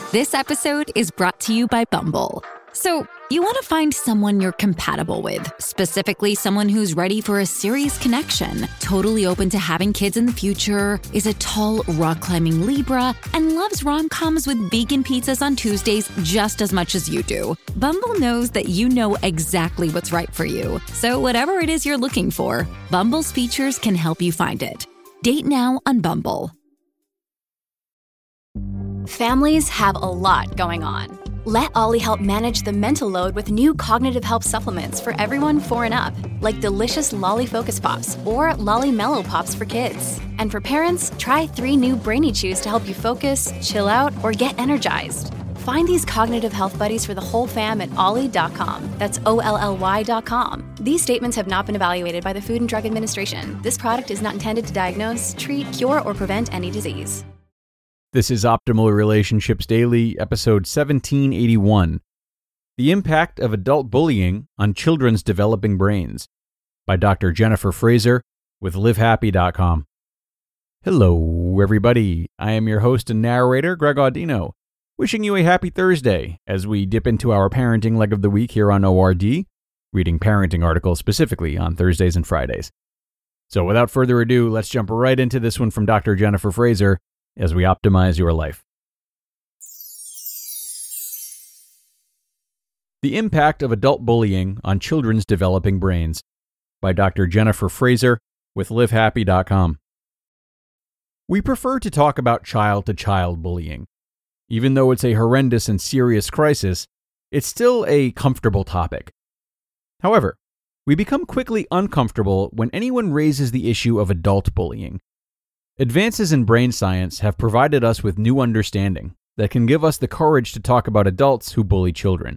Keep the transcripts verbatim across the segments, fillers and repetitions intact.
This episode is brought to you by Bumble. So, you want to find someone you're compatible with, specifically someone who's ready for a serious connection, totally open to having kids in the future, is a tall, rock-climbing Libra, and loves rom-coms with vegan pizzas on Tuesdays just as much as you do. Bumble knows that you know exactly what's right for you. So whatever it is you're looking for, Bumble's features can help you find it. Date now on Bumble. Families have a lot going on. Let Ollie help manage the mental load with new cognitive help supplements for everyone four and up, like delicious Lolly Focus Pops or Lolly Mellow Pops for kids. And for parents, try three new Brainy Chews to help you focus, chill out, or get energized. Find these cognitive health buddies for the whole fam at ollie dot com. That's O L L Y dot com. These statements have not been evaluated by the Food and Drug Administration. This product is not intended to diagnose, treat, cure, or prevent any disease. This is Optimal Relationships Daily, episode seventeen eighty-one. The Impact of Adult Bullying on Children's Developing Brains, by Doctor Jennifer Fraser with live happy dot com. Hello, everybody. I am your host and narrator, Greg Audino, wishing you a happy Thursday as we dip into our parenting leg of the week here on O R D, reading parenting articles specifically on Thursdays and Fridays. So without further ado, let's jump right into this one from Doctor Jennifer Fraser, as we optimize your life. The Impact of Adult Bullying on Children's Developing Brains, by Doctor Jennifer Fraser with live happy dot com. We prefer to talk about child-to-child bullying. Even though it's a horrendous and serious crisis, it's still a comfortable topic. However, we become quickly uncomfortable when anyone raises the issue of adult bullying. Advances in brain science have provided us with new understanding that can give us the courage to talk about adults who bully children.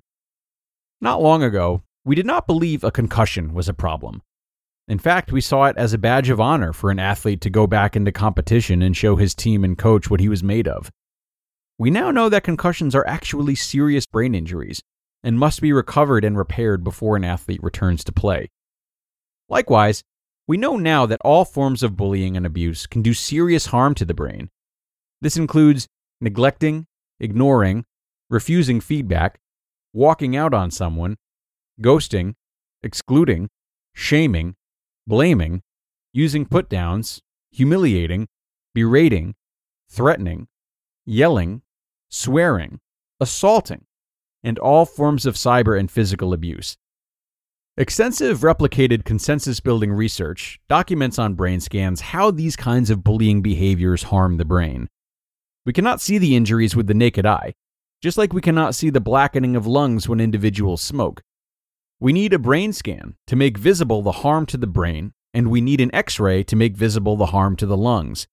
Not long ago, we did not believe a concussion was a problem. In fact, we saw it as a badge of honor for an athlete to go back into competition and show his team and coach what he was made of. We now know that concussions are actually serious brain injuries and must be recovered and repaired before an athlete returns to play. Likewise, we know now that all forms of bullying and abuse can do serious harm to the brain. This includes neglecting, ignoring, refusing feedback, walking out on someone, ghosting, excluding, shaming, blaming, using put-downs, humiliating, berating, threatening, yelling, swearing, assaulting, and all forms of cyber and physical abuse. Extensive replicated consensus-building research documents on brain scans how these kinds of bullying behaviors harm the brain. We cannot see the injuries with the naked eye, just like we cannot see the blackening of lungs when individuals smoke. We need a brain scan to make visible the harm to the brain, and we need an X-ray to make visible the harm to the lungs.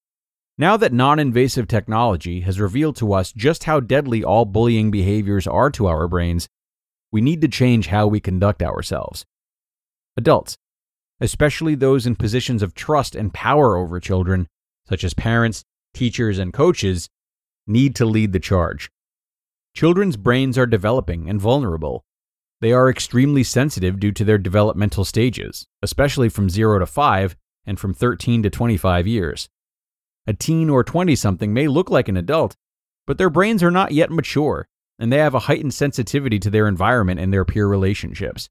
Now that non-invasive technology has revealed to us just how deadly all bullying behaviors are to our brains, we need to change how we conduct ourselves. Adults, especially those in positions of trust and power over children, such as parents, teachers, and coaches, need to lead the charge. Children's brains are developing and vulnerable. They are extremely sensitive due to their developmental stages, especially from zero to five and from thirteen to twenty-five years. A teen or twenty-something may look like an adult, but their brains are not yet mature, and they have a heightened sensitivity to their environment and their peer relationships.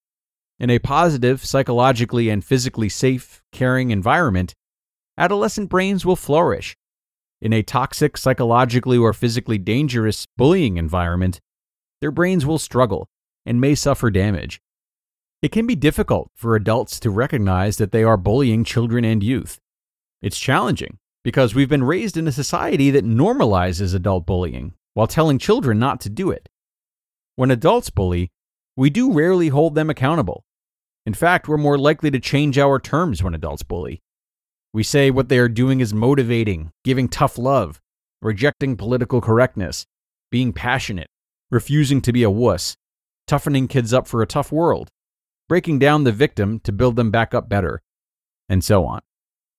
In a positive, psychologically and physically safe, caring environment, adolescent brains will flourish. In a toxic, psychologically or physically dangerous, bullying environment, their brains will struggle and may suffer damage. It can be difficult for adults to recognize that they are bullying children and youth. It's challenging because we've been raised in a society that normalizes adult bullying, while telling children not to do it. When adults bully, we do rarely hold them accountable. In fact, we're more likely to change our terms when adults bully. We say what they are doing is motivating, giving tough love, rejecting political correctness, being passionate, refusing to be a wuss, toughening kids up for a tough world, breaking down the victim to build them back up better, and so on.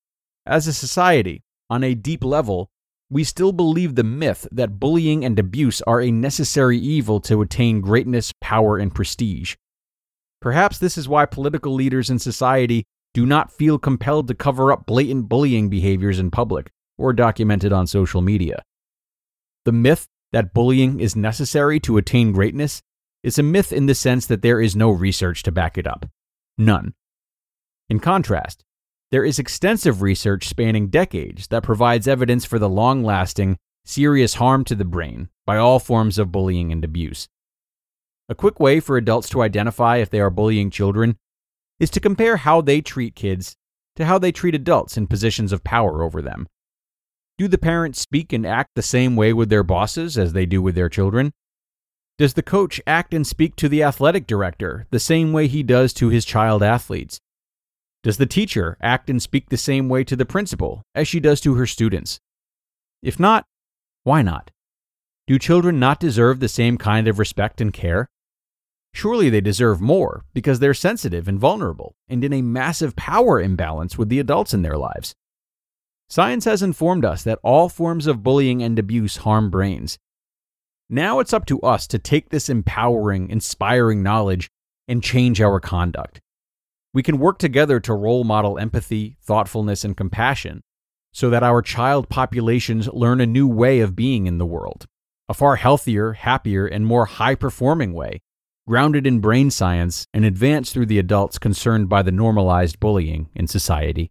As a society, on a deep level, we still believe the myth that bullying and abuse are a necessary evil to attain greatness, power, and prestige. Perhaps this is why political leaders in society do not feel compelled to cover up blatant bullying behaviors in public or documented on social media. The myth that bullying is necessary to attain greatness is a myth in the sense that there is no research to back it up. None. In contrast, there is extensive research spanning decades that provides evidence for the long-lasting, serious harm to the brain by all forms of bullying and abuse. A quick way for adults to identify if they are bullying children is to compare how they treat kids to how they treat adults in positions of power over them. Do the parents speak and act the same way with their bosses as they do with their children? Does the coach act and speak to the athletic director the same way he does to his child athletes? Does the teacher act and speak the same way to the principal as she does to her students? If not, why not? Do children not deserve the same kind of respect and care? Surely they deserve more because they're sensitive and vulnerable and in a massive power imbalance with the adults in their lives. Science has informed us that all forms of bullying and abuse harm brains. Now it's up to us to take this empowering, inspiring knowledge and change our conduct. We can work together to role model empathy, thoughtfulness, and compassion so that our child populations learn a new way of being in the world, a far healthier, happier, and more high-performing way, grounded in brain science and advanced through the adults concerned by the normalized bullying in society.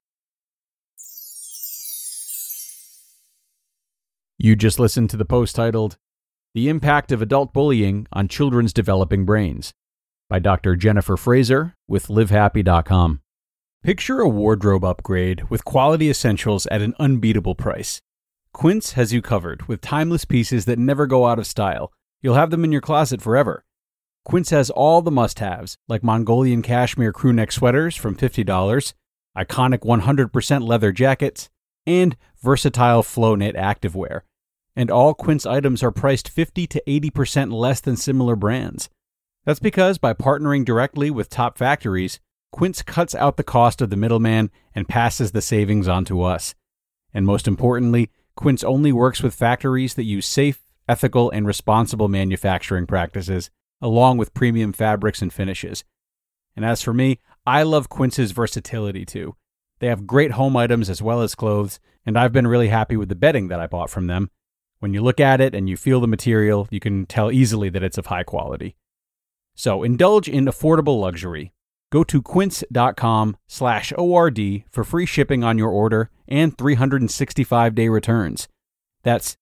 You just listened to the post titled, "The Impact of Adult Bullying on Children's Developing Brains," by Doctor Jennifer Fraser with live happy dot com. Picture a wardrobe upgrade with quality essentials at an unbeatable price. Quince has you covered with timeless pieces that never go out of style. You'll have them in your closet forever. Quince has all the must-haves, like Mongolian cashmere crewneck sweaters from fifty dollars, iconic one hundred percent leather jackets, and versatile flow knit activewear. And all Quince items are priced fifty to eighty percent less than similar brands. That's because by partnering directly with top factories, Quince cuts out the cost of the middleman and passes the savings on to us. And most importantly, Quince only works with factories that use safe, ethical, and responsible manufacturing practices, along with premium fabrics and finishes. And as for me, I love Quince's versatility too. They have great home items as well as clothes, and I've been really happy with the bedding that I bought from them. When you look at it and you feel the material, you can tell easily that it's of high quality. So indulge in affordable luxury. Go to quince.com slash ORD for free shipping on your order and three hundred sixty-five day returns. That's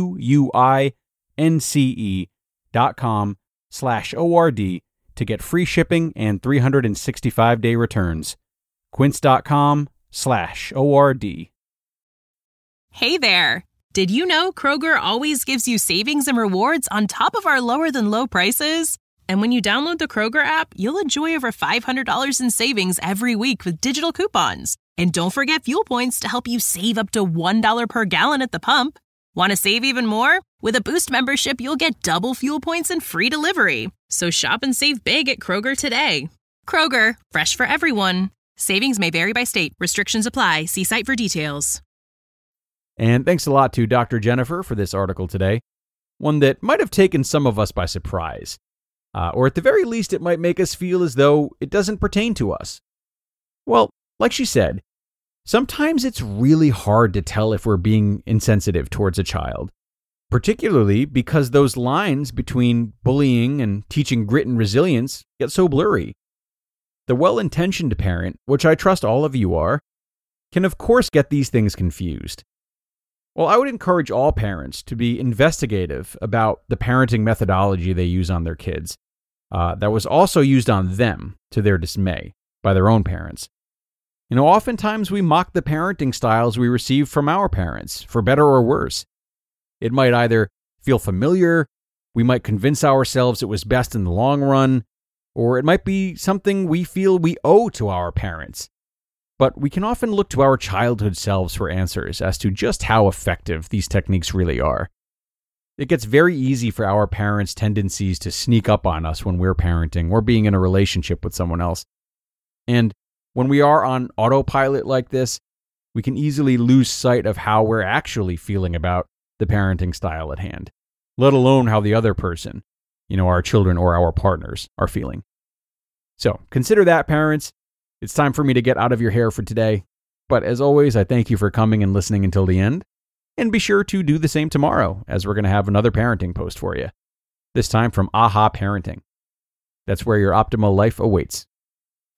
Q-U-I-N-C-E dot com slash O-R-D to get free shipping and three hundred sixty-five day returns. Quince.com slash O-R-D. Hey there! Did you know Kroger always gives you savings and rewards on top of our lower-than-low prices? And when you download the Kroger app, you'll enjoy over five hundred dollars in savings every week with digital coupons. And don't forget fuel points to help you save up to one dollar per gallon at the pump. Want to save even more? With a Boost membership, you'll get double fuel points and free delivery. So shop and save big at Kroger today. Kroger, fresh for everyone. Savings may vary by state. Restrictions apply. See site for details. And thanks a lot to Doctor Jennifer for this article today, one that might have taken some of us by surprise. Uh, or at the very least, it might make us feel as though it doesn't pertain to us. Well, like she said, sometimes it's really hard to tell if we're being insensitive towards a child, particularly because those lines between bullying and teaching grit and resilience get so blurry. The well-intentioned parent, which I trust all of you are, can of course get these things confused. Well, I would encourage all parents to be investigative about the parenting methodology they use on their kids. Uh, that was also used on them, to their dismay, by their own parents. You know, oftentimes we mock the parenting styles we receive from our parents, for better or worse. It might either feel familiar, we might convince ourselves it was best in the long run, or it might be something we feel we owe to our parents. But we can often look to our childhood selves for answers as to just how effective these techniques really are. It gets very easy for our parents' tendencies to sneak up on us when we're parenting or being in a relationship with someone else. And when we are on autopilot like this, we can easily lose sight of how we're actually feeling about the parenting style at hand, let alone how the other person, you know, our children or our partners, are feeling. So consider that, parents. It's time for me to get out of your hair for today. But as always, I thank you for coming and listening until the end. And be sure to do the same tomorrow, as we're going to have another parenting post for you. This time from Aha Parenting. That's where your optimal life awaits.